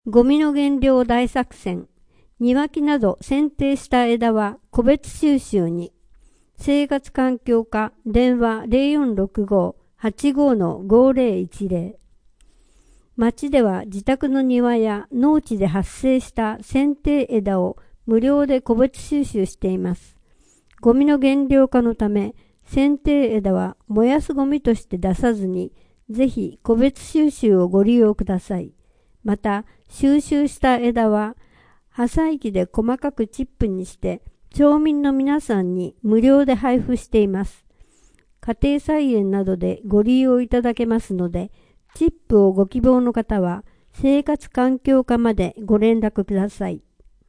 ゴミの減量大作戦。庭木など剪定した枝は個別収集に。生活環境課電話0465-85-5010。町では自宅の庭や農地で発生した剪定枝を無料で個別収集しています。ゴミの減量化のため、剪定枝は燃やすゴミとして出さずに、ぜひ個別収集をご利用ください。また、収集した枝は、破砕機で細かくチップにして、町民の皆さんに無料で配布しています。家庭菜園などでご利用いただけますので、チップをご希望の方は、生活環境課までご連絡ください。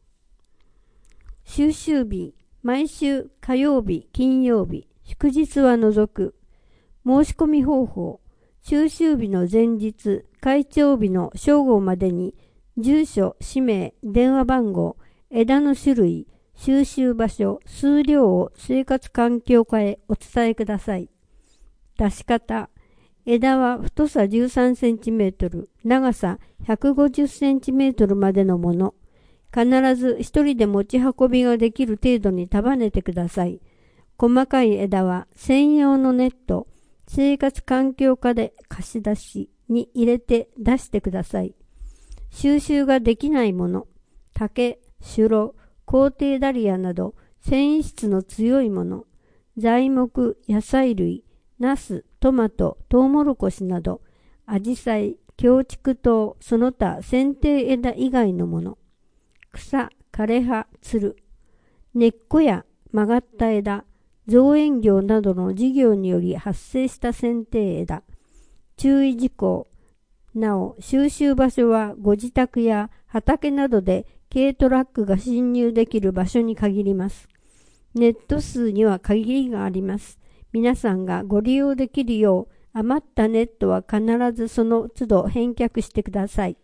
収集日、毎週火曜日、金曜日、祝日は除く。申し込み方法、収集日の前日、開帳日の正午までに、住所、氏名、電話番号、枝の種類、収集場所、数量を生活環境課へお伝えください。出し方、枝は太さ13センチメートル、長さ150センチメートルまでのもの。必ず一人で持ち運びができる程度に束ねてください。細かい枝は専用のネット、生活環境課で貸し出しに入れて出してください。収集ができないもの、竹、シュロ、コウテイダリアなど繊維質の強いもの、材木、野菜類、ナス、トマト、トウモロコシなど、アジサイ、京竹桃、その他剪定枝以外のもの、草、枯れ葉、つる、根っこや曲がった枝、造園業などの事業により発生した剪定枝。注意事項。なお、収集場所はご自宅や畑などで軽トラックが進入できる場所に限ります。ネット数には限りがあります。皆さんがご利用できるよう余ったネットは必ずその都度返却してください。